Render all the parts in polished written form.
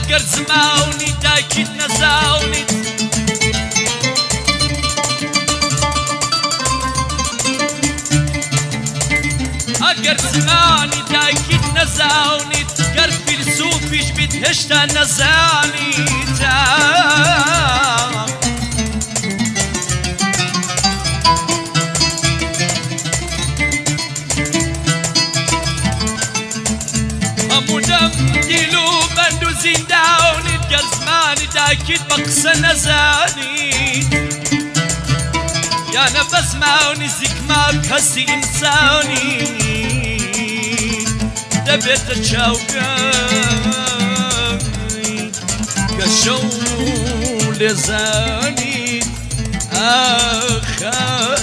ئەگەر زماونی دایکیت نەزاونیت ئەگەر زمانی دایکیت نەزاونیت گەر فیلسوفیش بیت هێشتا نەزانیت هەموو دەم دیل و بەند و زینداونیت گەر زمانی دایکیت بە قسە نەزانیت یانە بە زمانی زیکمار کەسی ئینسانی دەبێتە چاوگای گەشە و لێزانیت ئاخا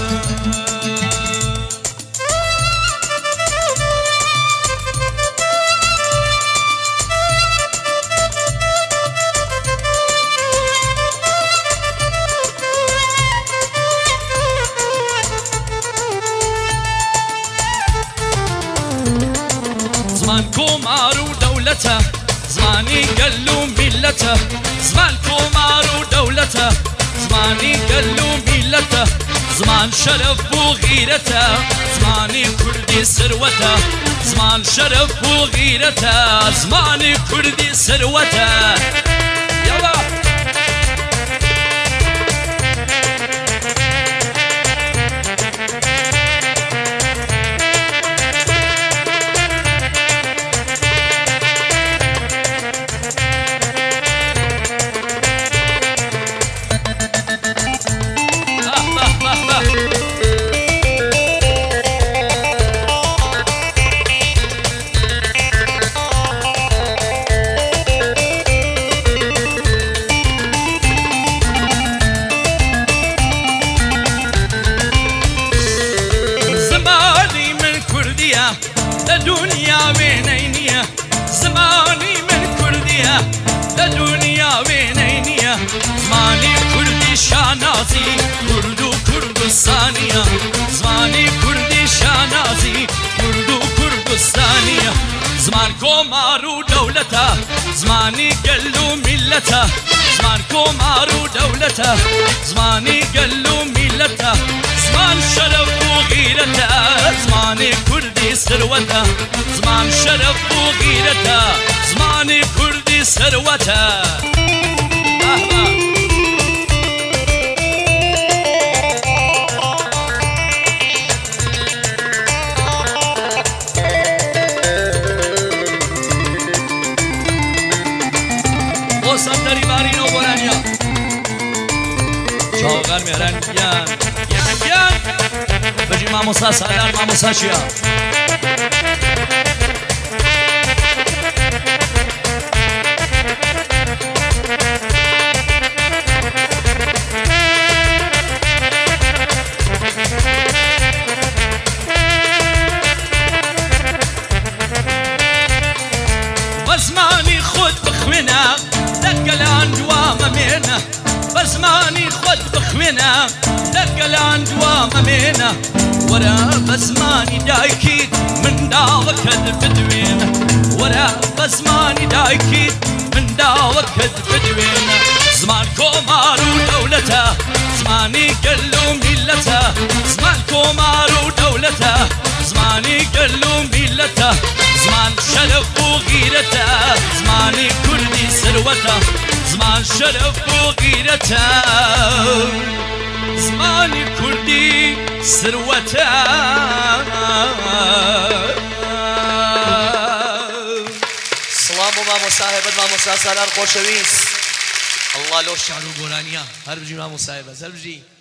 زمان کۆمار و دەولەتە زمانی گەل و میلەتە زمان کۆمار و دەولەتە زمانی گەل و میلەتە زمان شەرەف و غیرەتە زمانی کوردی سروەتە زمان شەرەف و غیرەتە زمانی کوردی سروەتە یاڵا لدنيا وينينيا زماني من كردية لدنيا وينينيا زماني كردي شانازي كردو كردستانية زماني كردي شانازي كردو كردستانية زمان كومارو دولتا زماني قلو ملتا زمان كومارو دولتا زماني قلو ملتا زمان شرف وغيرتا زماني كردي سروتا زمان شرف وغيرتا زماني كردي سروتا سندری بارین و برانیا چاوگر میرن بیان یکی بیان بجی ماموسا سالار ماموسا شیا بزمانی خود بخوینم لقلان دوام مينا بزماني خد بخوينا لقلان دوام مينا ورا بزماني دايكيد من داوك البدوينا ورا بزماني دايكيد من داوك البدوينا زمان كومار ودولته زماني قلو ملته زمان كومار ودولته زماني قلو ملته زمان شرف وغيرته زماني كردي سروته زمان شرف وغيرته زماني كردي سروته سلام و مصاحبت و مساسرار خوشویس الله لو شعر و گورانیا هر بجی ما مصاحبه زل بجی